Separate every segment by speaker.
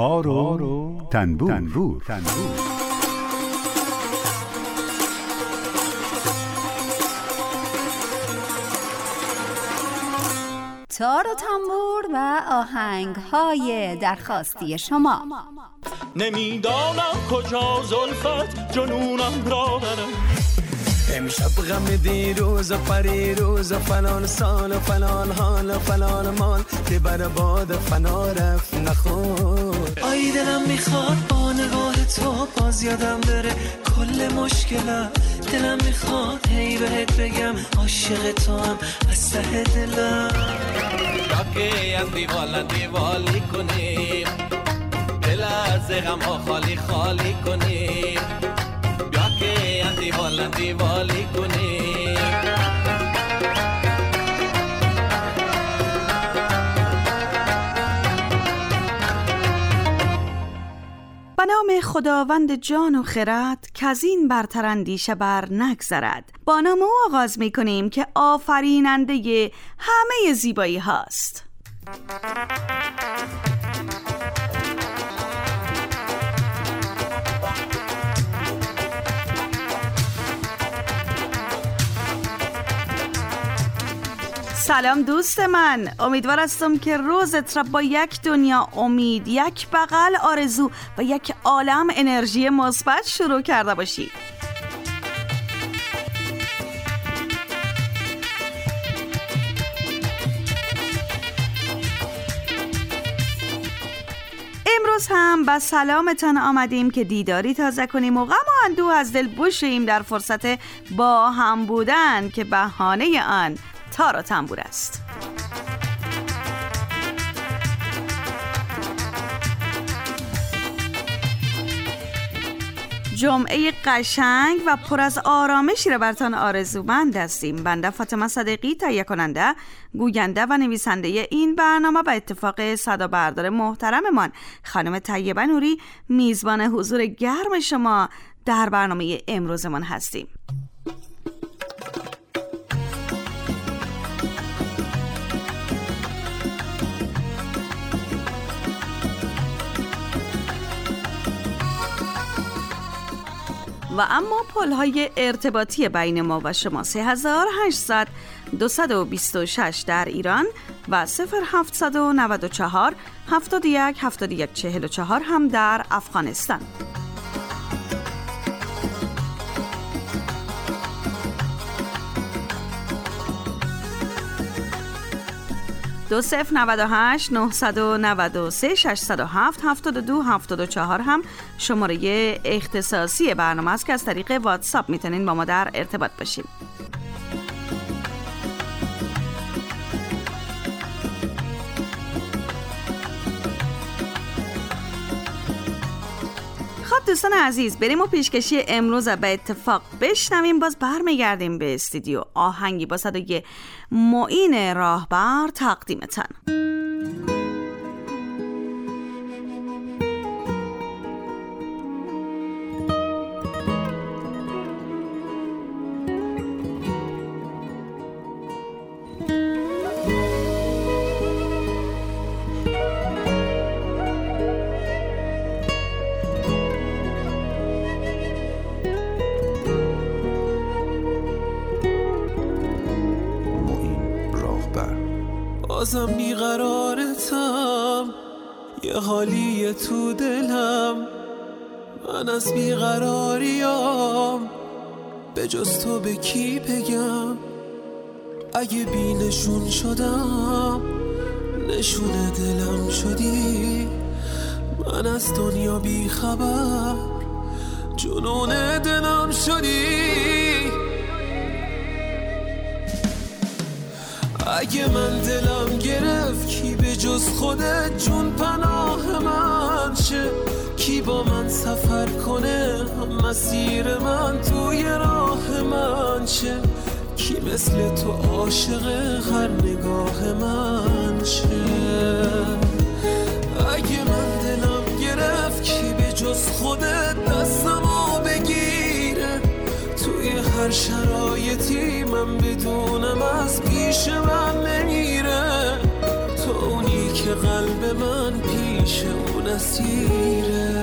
Speaker 1: تار و تنبور.
Speaker 2: تار و تنبور و آهنگ‌های درخواستی شما.
Speaker 3: نمیدانم کجا زلفت جنونم را برم،
Speaker 4: امشب غم دیروز و پریروز و فلان سال و فلان حال و فلان مال که بر باد فنا رفت نخور. آی دلم میخواد با نگاه تو باز یادم بره کل مشکلم، دلم میخواد هی بهت بگم عاشق تو هم از ته دلم.
Speaker 5: راکی از دیوالی کنیم، دل از غم ها خالی خالی کنیم، راکی از دیوالی کنیم.
Speaker 6: به نام خداوند جان و خرد که از این برتر اندیشه بر نگذرد. با نام او آغاز می کنیم که آفریننده همه زیبایی هاست. سلام دوست من، امیدوار هستم که روزت را با یک دنیا امید، یک بغل آرزو و یک عالم انرژی مثبت شروع کرده باشی. امروز هم با سلامتان آمدیم که دیداری تازه کنیم و غم و اندوه از دل بشوییم در فرصت با هم بودن که بهانه آن تار و تنبور است. جمعه قشنگ و پر از آرامشی را براتان آرزومند هستیم. بنده فاطمه صدیقی، تهیه کننده، گوینده و نویسنده این برنامه، به اتفاق صدا بردار محترممان خانم طیبه نوری، میزبان حضور گرم شما در برنامه امروزمان هستیم. و اما پل‌های ارتباطی بین ما و شما 3800 226 در ایران و 0794 71 71 44 هم در افغانستان. 2098 993 607 72 74 هم شماره اختصاصی برنامه است که از طریق واتساپ میتونین با ما در ارتباط باشین. خب دوستان عزیز، بریم و پیشکشی امروز به اتفاق بشنویم. باز برمیگردیم به استودیو. آهنگی با صدای معین راهبر تقدیمتن.
Speaker 4: بازم بیقرارتم، یه حالی تو دلم، من از بیقراریام به جز تو به کی بگم؟ اگه بی نشون شدم نشون دلم شدی، من از دنیا بی خبر جنون دلم شدی. اگه من دلم گرفت کی به جز خودت جون پناه من شه؟ کی با من سفر کنه مسیر من توی راه من شه؟ کی مثل تو عاشق هر نگاه من شه؟ اگه من دلم گرفت کی به جز خودت دستمو بگیره؟ توی هر شرایطی من بدونم از پیش من نمیره، تو اونی که قلب من پیش پیش اون اسیره.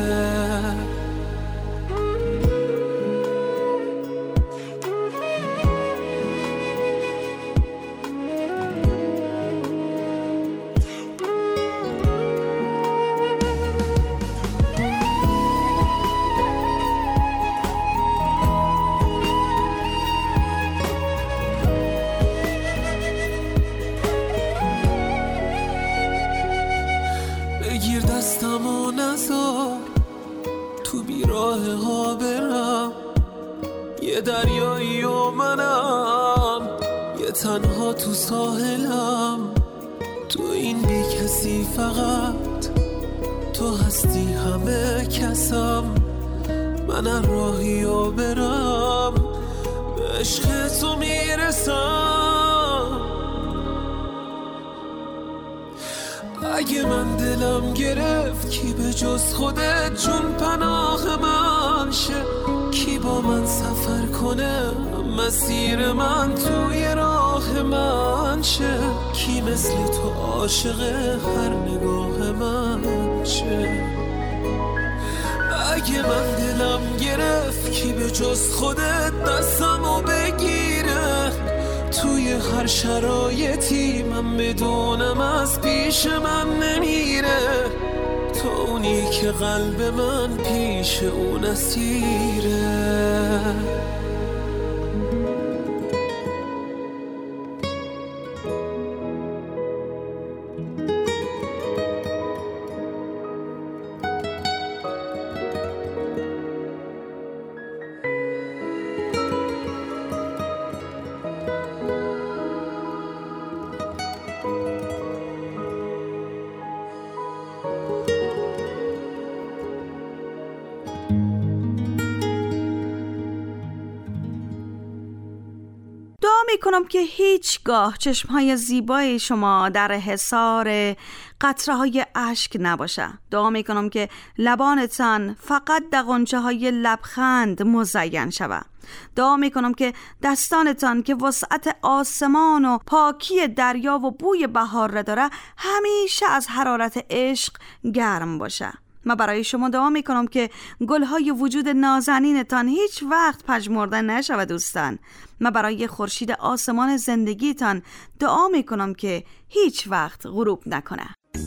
Speaker 4: بگیر دستم و نزار تو بیراه ها برم، یه دریایی و منم یه تنها تو ساحلم. تو این بی کسی فقط تو هستی همه کسم. من راهی و برم به عشق تو میرسم. اگه من دلم گرفت کی به جز خودت جون پناه من شه؟ کی با من سفر کنه مسیر من توی راه من شه؟ کی مثل تو عاشق هر نگاه من شه؟ اگه من دلم گرفت کی به جز خودت دستمو بگیره؟ توی هر شرایطی من بدونم از پیش من نمیره. تو اونی که قلب من پیش اون اسیره.
Speaker 6: میکنم که هیچگاه چشمهای زیبای شما در حصار قطره‌های اشک نباشه. دعا میکنم که لبانتان فقط دغنچه های لبخند مزین شود. دعا میکنم که دستانتان که وسعت آسمان و پاکی دریا و بوی بهار را داره همیشه از حرارت عشق گرم باشه. من برای شما دعا میکنم که گلهای وجود نازنینتان هیچ وقت پژمرده نشود دوستان. من برای خورشید آسمان زندگیتان دعا میکنم که هیچ وقت غروب نکنه.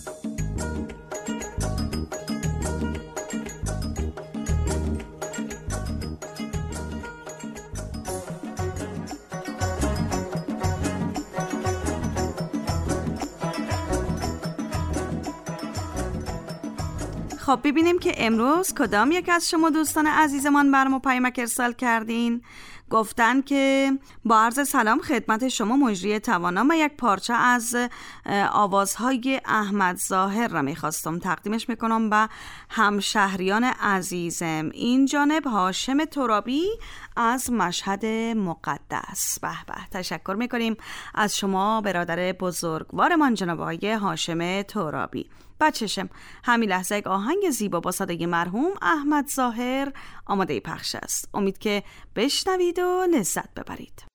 Speaker 6: خب ببینیم که امروز کدام یک از شما دوستان عزیزمان برام پیامک ارسال کردین. گفتن که با عرض سلام خدمت شما مجری توانم و یک پارچه از آوازهای احمد ظاهر را میخواستم تقدیمش میکنم به همشهریان عزیزم. این جانب هاشم ترابی از مشهد مقدس. به به، تشکر میکنیم از شما برادر بزرگوارمان جناب آقای هاشم ترابی. بچشم همین لحظه یک آهنگ زیبا با صدای مرحوم احمد ظاهر آماده پخش است. امید که بشنوید و لذت ببرید.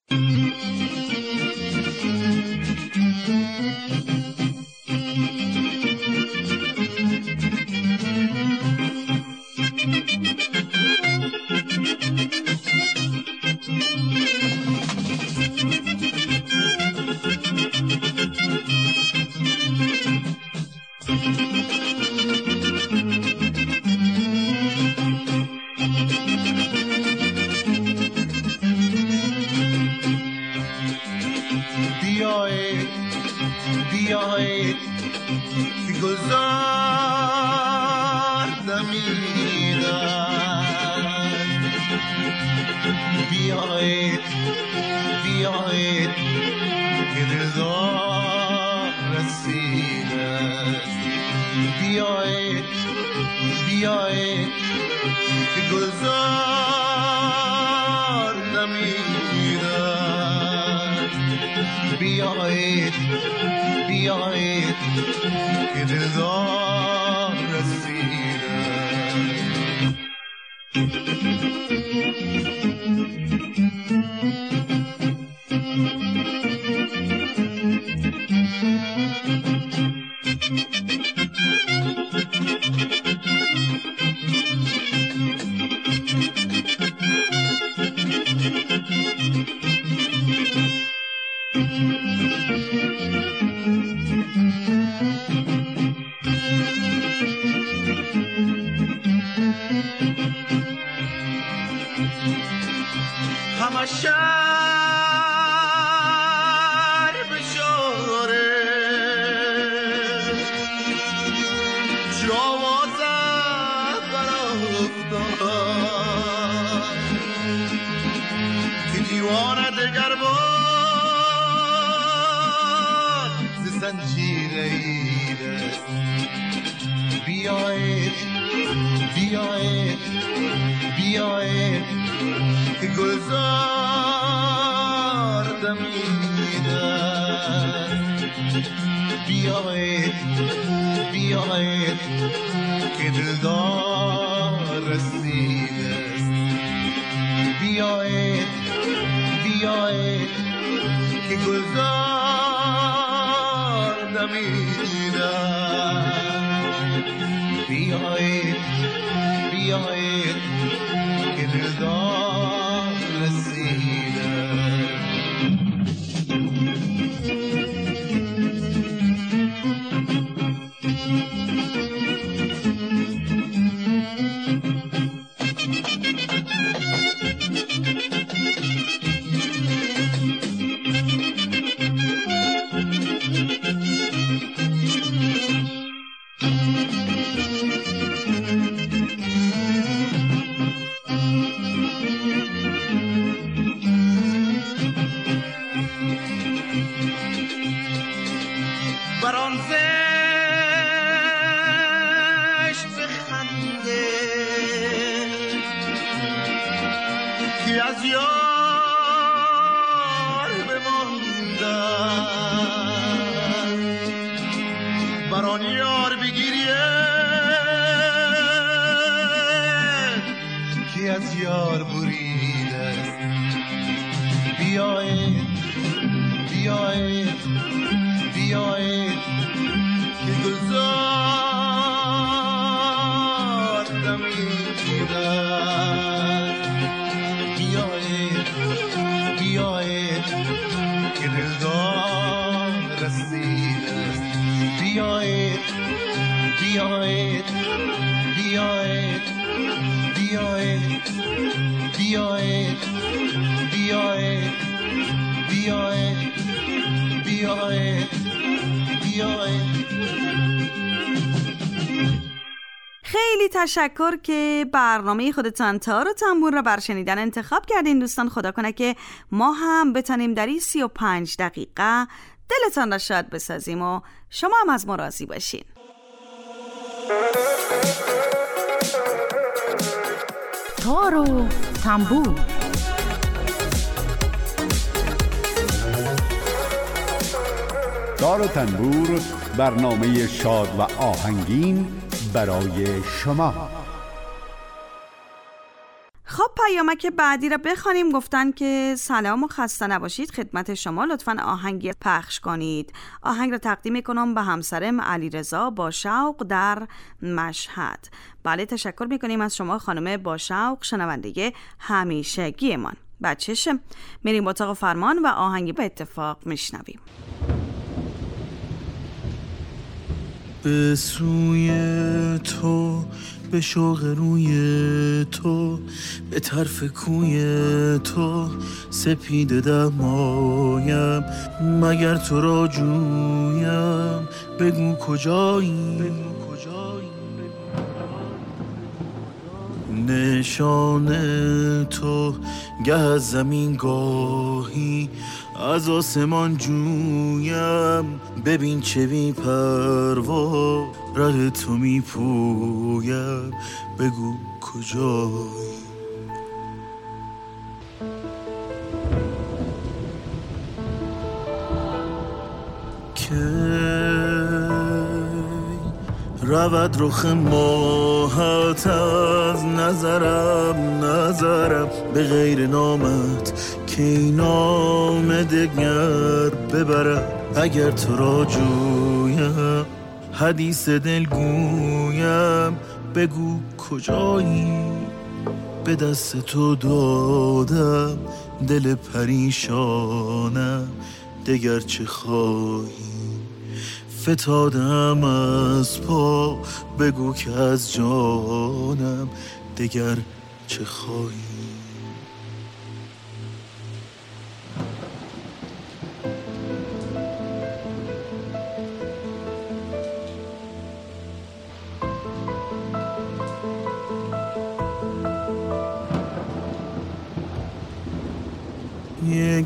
Speaker 7: بیایید که گلزار دمیدن، بیایید بیایید که دلدار رسیدن، بیایید بیایید که گلزار دمیدن، بیایید بیایید که دلدار رسیدن. بشاره جوازت برافتاد که دیوانه دگر بار ز زنجیر ایده بیایید بیایید بیایید که گلزار دمیده بیایید بیایید که دلدار رسیده بیایید بیایید که گلزار دمیده بیایید بیایید که دلدار رسیده بران زشت بخنده که از یار بماندن بران یار بگیریه که از یار بریده بیایید بیایید بیایید که گلزار دمیده بیایید بیایید که دلدار رسیده بیایید بیایید بیایید بیایید بیایید بیایید بیایید بیایید
Speaker 6: خیلی تشکر که برنامه خودتان تار و تنبور را بر شنیدن انتخاب کردین دوستان. خدا کنه که ما هم بتونیم در این 35 دقیقه دلتان را شاد بسازیم و شما هم از ما راضی باشین.
Speaker 8: تار و تنبور
Speaker 1: تار و تنبور، برنامه شاد و آهنگین برای شما.
Speaker 6: خب پیامک بعدی را بخوانیم. گفتن که سلام و خسته نباشید خدمت شما، لطفاً آهنگی پخش کنید. آهنگ را تقدیم میکنم به همسرم علیرضا با شوق در مشهد. بله تشکر میکنیم از شما خانم با شوق، شنونده همیشگی من. بچه‌شم میریم اتاق فرمان و آهنگی به اتفاق میشنویم.
Speaker 4: به سوی تو، به شوق روی تو، به طرف کوی تو سپیده دمایم، مگر تو را جویم بگو کجایی، نشان تو گه از زمین گاهی از آسمان جویم، ببین چه بی پروا ره تو می پویم بگو کجایی. رود رخ ماهت از نظرم به غیر نامت که این نام دگر ببرم، اگر تو را جویم حدیث دل گویم بگو کجایی. به دست تو دادم دل پریشانم دگر چه خواهی، فتادم از پا بگو که از جانم دگر چه خواهی.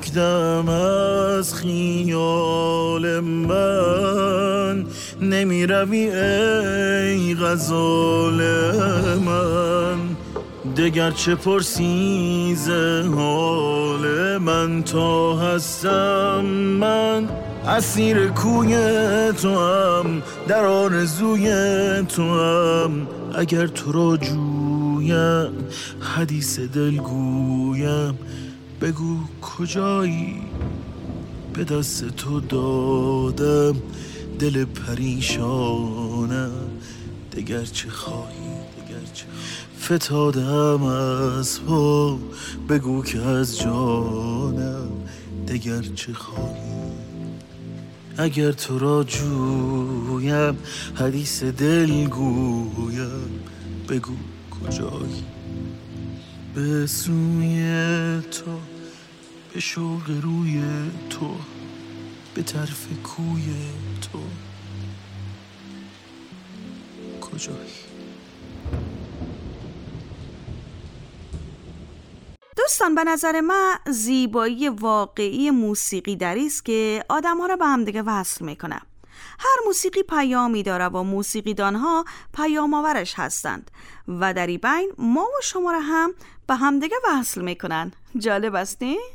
Speaker 7: یک دم از خیال من نمی روی ای غزال من. دگر چه پرسی ز حال من تا هستم من اسیر کوی تو هم در آرزوی تو هم. اگر تو را جویم حدیث دل گویم بگو کجایی به دست تو دادم دل پریشانم. دگر چه خواهی دگر چه فتادم از پا بگو که از جانم دگر چه خواهی. اگر تو را جویم حدیث دل گویم بگو کجایی به سوی تو به شوق روی تو به طرف کوی تو کجایی.
Speaker 6: دوستان به نظر من زیبایی واقعی موسیقی دری است که آدم‌ها را به همدیگه وصل میکنه. هر موسیقی پیامی داره و موسیقیدان‌ها پیام آورش هستند و در این بین ما و شما را هم به همدیگه وصل میکنن. جالب است نه؟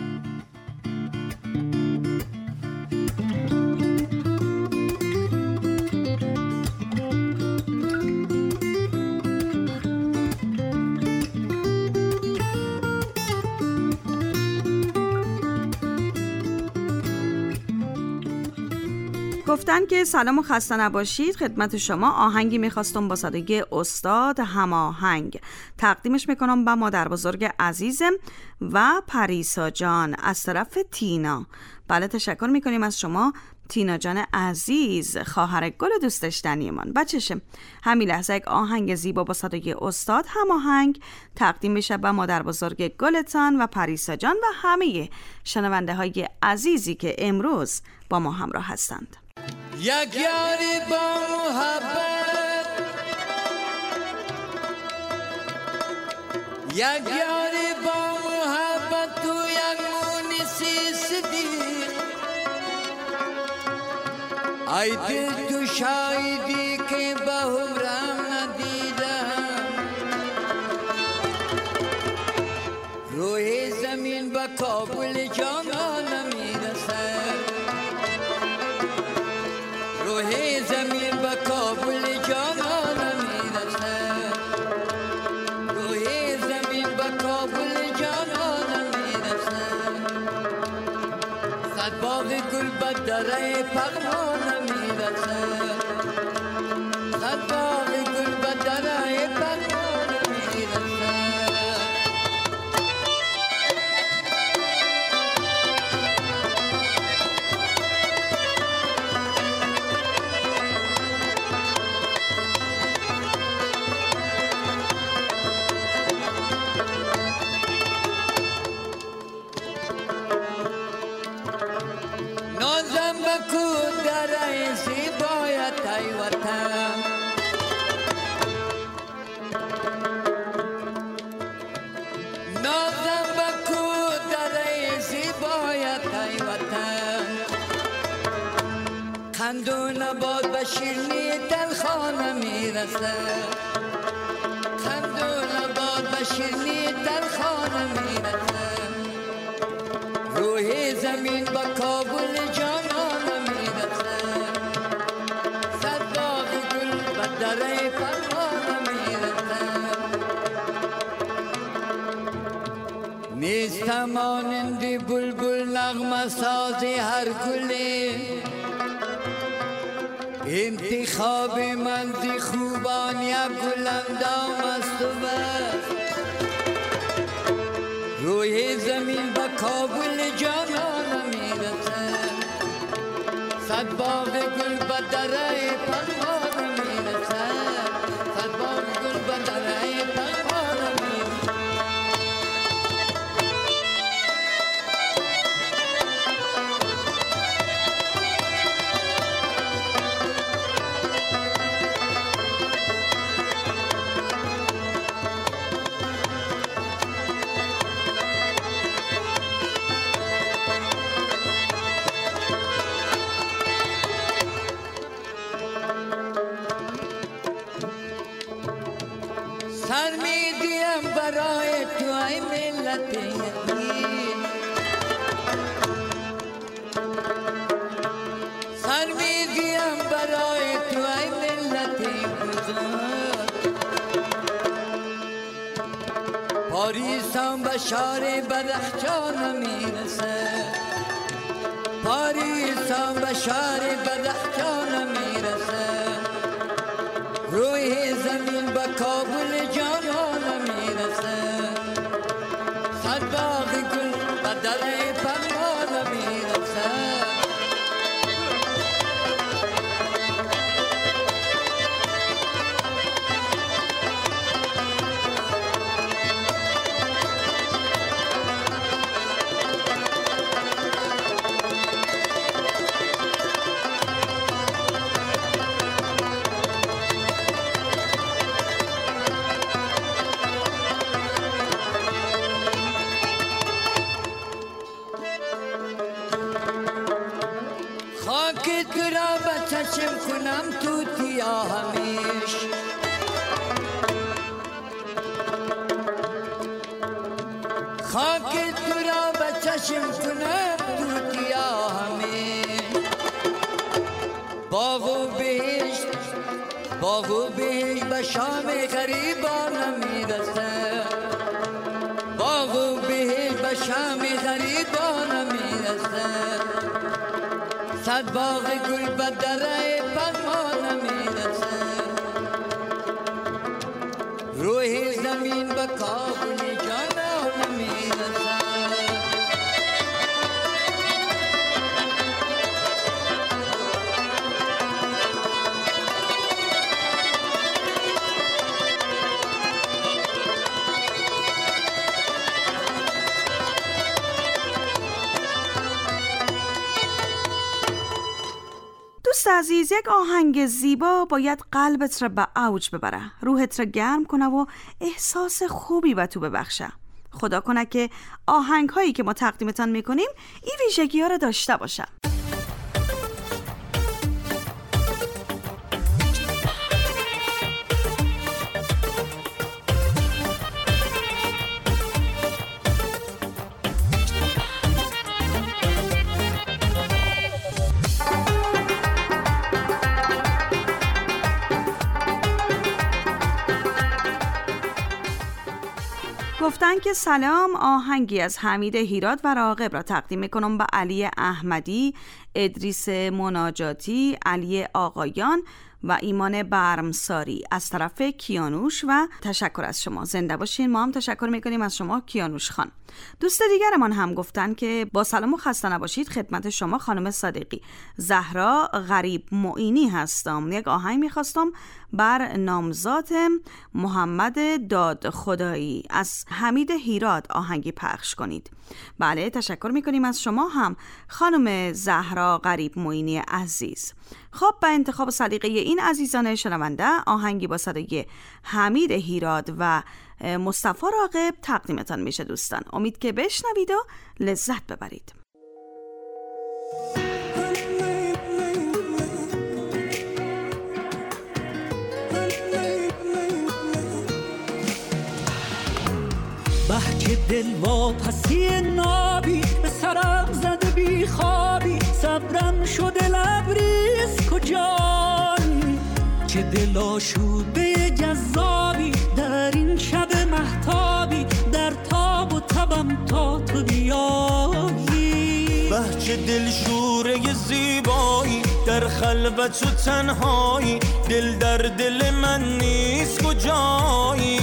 Speaker 6: گفتن که سلام و خسته نباشید خدمت شما. آهنگی میخواستم با صدای استاد هماهنگ تقدیمش میکنم به مادر بزرگ عزیزم و پریسا جان از طرف تینا. بله تشکر میکنیم از شما تینا جان عزیز، خواهر گل دوست داشتنی من. بچه‌شم همین لحظه یک آهنگ زیبا با صدای استاد هماهنگ تقدیم میشه به مادر بزرگ گلتان و پریسا جان و همه شنونده های عزیزی که امروز با ما همراه هستند.
Speaker 9: یک یاری با محبت، یک یاری با محبت تو یک مونسی صدیق. ای دل تو شایدی که به عمرم ندیدم، روی زمین به کابل جانا نمیرسد، روی زمین به کابل جانا نمیرسد، روی زمین به کابل جانا نمیرسد. صد باغ گل به دره پغمان نمیرسد، صد باغ گل به دره پغمان نمیرسد. خندون باد به شیرنی تلخانه میرسه، خندون باد به شیرنی تلخانه میرسه. روی زمین با کابل جانانه میرسه، صد باغ گل به دره پروانه میرسه. نیست مانندی بلبل نغمه سازی هر گلی، انتخاب من زی خوبان یا گلندام است و بس. روی زمین به کابل جانا نمیرسه، صد باغ گل به دره پروانه میرسه، صد باغ گل به دره پروانه میرسه. برای تو ای ملت ایران، سر میگیم برای تو ای ملت ایران. پاریسان به شهر بدخشان میرسه، پاریسان به شهر بدخشان میرسه، روی زمین به کابل جانان میرسه، صد باغ گل به در پنهان میرسه. خاک تو را به چشم کنم توتیا همیش، خاک تو را به چشم کنم توتیا همیش. باغ و بهشت، باغ و بهشت به شام غریبان میرسه، باغ و بهشت به شام غریبان میرسه، صد باغ گل به دره پنهان میرسه، روی زمین به کابل جانان میرسه.
Speaker 6: دوست عزیز، یک آهنگ زیبا باید قلبت را به اوج ببره، روحت را گرم کنه و احساس خوبی به تو ببخشه. خدا کنه که آهنگ هایی که ما تقدیمتان میکنیم این ویژگی ها را داشته باشه. گفتن که سلام، آهنگی از حمید هیراد و راغب را تقدیم میکنم به علی احمدی، ادریس مناجاتی، علی آقایان و ایمان برمساری از طرف کیانوش و تشکر از شما. زنده باشین. ما هم تشکر میکنیم از شما کیانوش خان. دوست دیگرمان هم گفتن که با سلام و خسته نباشید خدمت شما خانم صادقی. زهرا غریب معینی هستم، یک آهنگ میخواستم بر نامزاد محمد داد خدایی از حمید هیراد آهنگی پخش کنید. بله، تشکر میکنیم از شما هم خانم زهرا غریب معینی عزیز. خب، به انتخاب سلیقه این عزیزان شنونده آهنگی با صدای حمید هیراد و مصطفی راغب تقدیمتان میشه دوستان. امید که بشنوید و لذت ببرید.
Speaker 10: بحک دل واپسی نابی به سرم زده بی خوابی، صبرم شده لبریز کجایی، چه دل آشوده جذابی در این شب مهتابی، در تاب و تبم تا تو بیایی.
Speaker 7: بهچه دل شوره زیبایی در خلوت و تنهایی، دل در دل من نیست کجایی،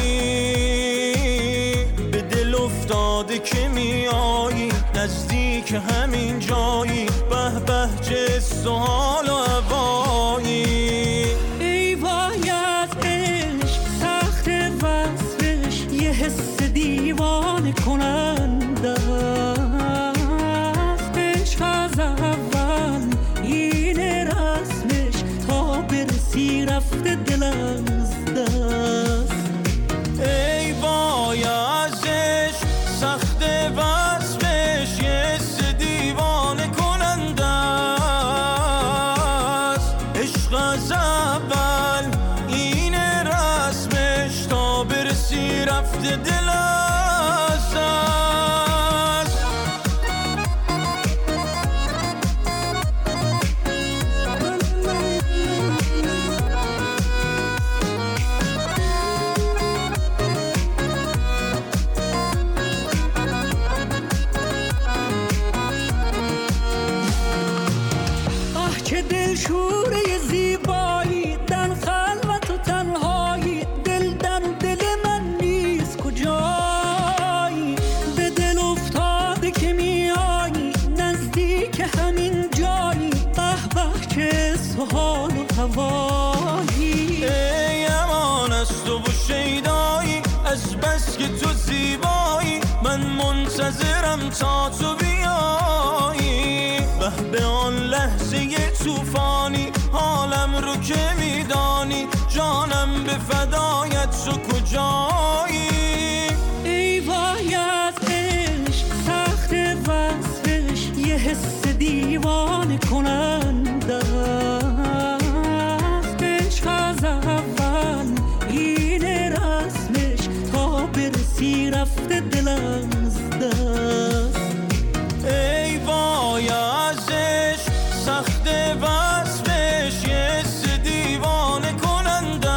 Speaker 7: به دل افتاده که میایی نزدیک همین جایی، به بهجه سوال و هوایی.
Speaker 10: ای وای از عشق سخت وصفش، یه حس دیوانه کننده است، عشق از اول این رسمش تا برسی رفته دل از دست.
Speaker 7: ای وای از عشق سخت وصفش، یه حس دیوانه کننده
Speaker 10: دلشوره زیبایی در خلوت و تنهایی، دل در دل من نیست کجایی، به دل افتاده که میایی نزدیک همین جایی، به به چه سحال و هوایی.
Speaker 7: ای امان از تو و شیدایی، از بس که تو زیبایی من منتظرم تا تو بیایی، به آن لحظه توفانی حالم رو که میدانی، جانم به فدایت تو کجایی.
Speaker 10: ای وای از عشق سخت وصفش، یه حس دیوانه کننده است، عشق از اول این رسمش تا برسی رفته دل از دست.
Speaker 7: ای وای از عشق سخت وصفش، یه حس دیوانه کننده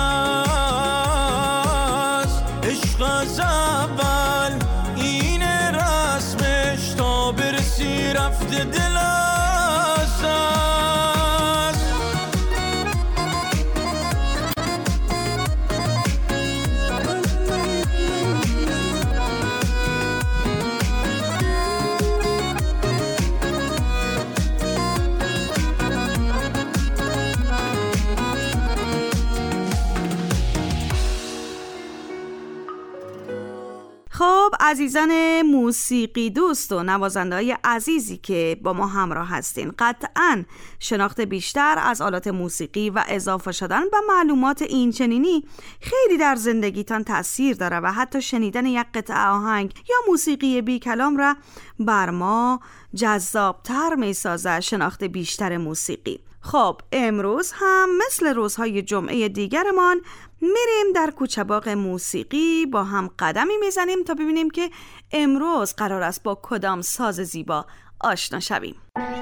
Speaker 7: است، عشق از اول این رسمش تا برسی رفته دل از دست.
Speaker 6: خب عزیزان موسیقی دوست و نوازنده‌های عزیزی که با ما همراه هستین، قطعاً شناخت بیشتر از آلات موسیقی و اضافه شدن به معلومات این چنینی خیلی در زندگیتان تأثیر داره و حتی شنیدن یک قطعه آهنگ یا موسیقی بی کلام را بر ما جذابتر می‌سازه شناخت بیشتر موسیقی. خب امروز هم مثل روزهای جمعه دیگرمان میریم در کوچه باغ موسیقی، با هم قدمی میزنیم تا ببینیم که امروز قرار است با کدام ساز زیبا آشنا شویم.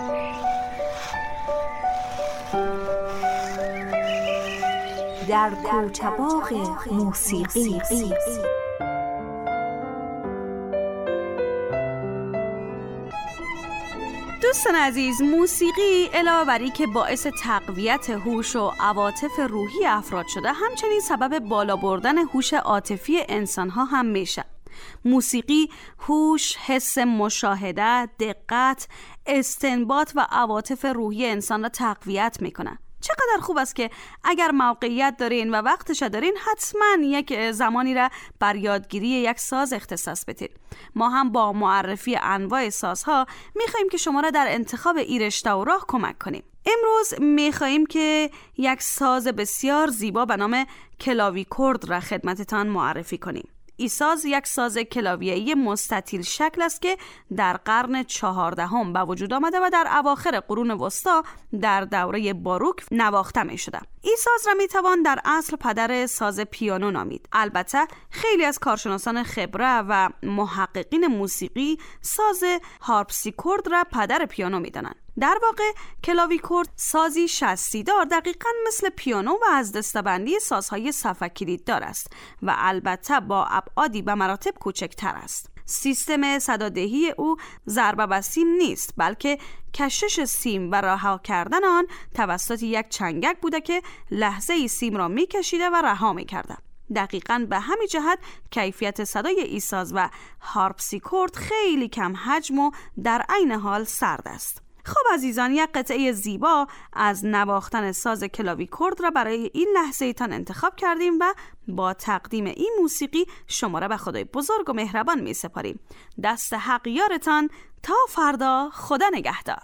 Speaker 2: در کوچه باغ موسیقی.
Speaker 6: دوستان عزیز، موسیقی علاوه بر اینکه باعث تقویت هوش و عواطف روحی افراد شده، همچنین سبب بالا بردن هوش عاطفی انسان‌ها هم میشه. موسیقی هوش، حس مشاهده، دقت، استنباط و عواطف روحی انسان را تقویت میکنه. چقدر خوب است که اگر موقعیت دارین و وقتش دارین حتما یک زمانی را بر یادگیری یک ساز اختصاص بدین. ما هم با معرفی انواع سازها میخواییم که شما را در انتخاب این رشته و راه کمک کنیم. امروز میخواییم که یک ساز بسیار زیبا به نام کلاویکورد را خدمتتان معرفی کنیم. این ساز یک ساز کلاویه‌ای مستطیل شکل است که در قرن 14 به وجود آمده و در اواخر قرون وسطا در دوره باروک نواخته می شده. این ساز را می توان در اصل پدر ساز پیانو نامید. البته خیلی از کارشناسان خبره و محققین موسیقی ساز هارپسیکورد را پدر پیانو می دانند. در واقع کلاویکورد سازی شستیدار دقیقاً مثل پیانو و از دستبندی سازهای صفکلیددار است و البته با ابعادی به مراتب کوچکتر است. سیستم صدادهی او ضربه و سیم نیست، بلکه کشش سیم و رها کردن آن توسط یک چنگک بوده که لحظه‌ای سیم را می‌کشیده و رها می‌کرده. دقیقاً به همین جهت کیفیت صدای این ساز و هارپسیکورد خیلی کم حجم و در عین حال سرد است. خب عزیزان، یک قطعه زیبا از نواختن ساز کلاویکورد را برای این لحظه ایتان انتخاب کردیم و با تقدیم این موسیقی شما را به خدای بزرگ و مهربان می سپاریم. دست حق یارتان تا فردا. خدا نگهدار.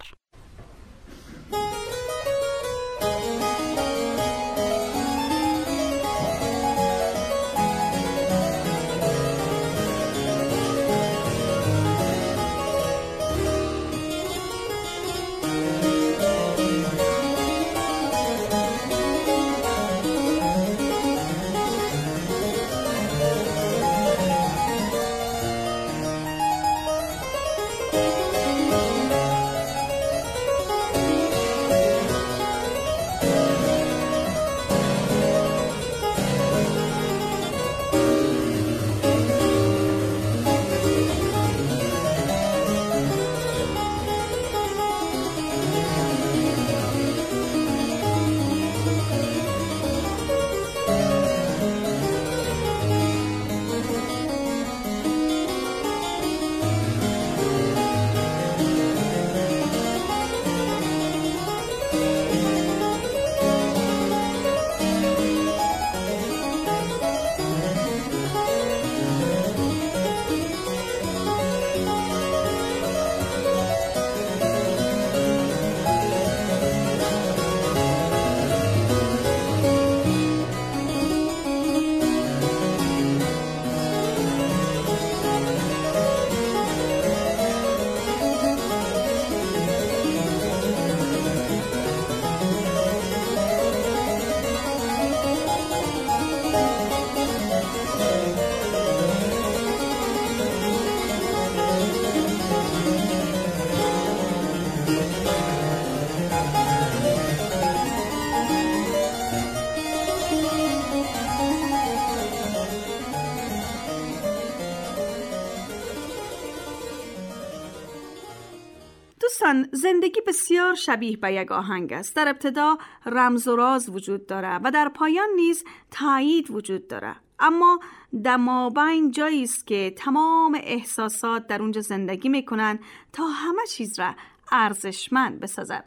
Speaker 6: دوستان، زندگی بسیار شبیه به یک آهنگ است. در ابتدا رمز و راز وجود داره و در پایان نیز تایید وجود داره، اما در مابین جایی است که تمام احساسات در اونجا زندگی میکنن تا همه چیز را ارزشمند بسازد.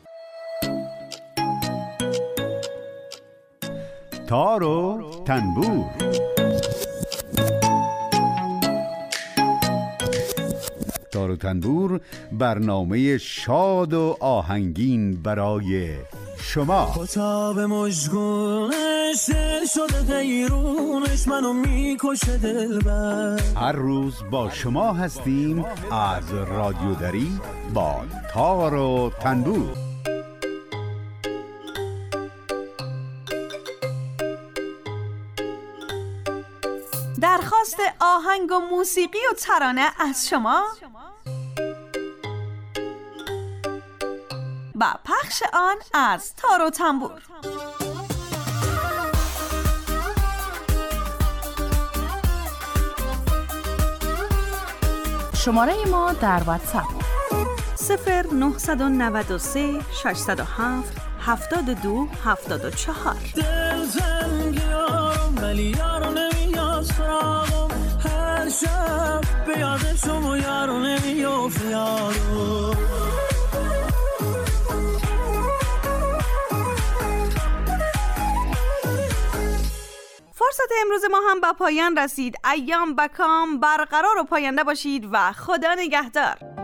Speaker 1: تار و تنبور. تار و تنبور، برنامه شاد و آهنگین برای شما.
Speaker 7: کتاب مشگونش دل شده دیرونش منو میکشه دلبر.
Speaker 1: هر روز با شما هستیم از رادیو دری با تار و تنبور.
Speaker 6: درخواست آهنگ و موسیقی و ترانه از شما و پخش آن از تار و تنبور.
Speaker 8: شماره ما در واتساپ
Speaker 6: 0993 607 72 74.
Speaker 7: دل زنگیارم ولی یارو نمیاد سراغم، هر شب به یاد شما یارو نمیافت یارو.
Speaker 6: فرصت امروز ما هم به پایان رسید. ایام بکام برقرار و پاینده باشید و خدا نگهدار.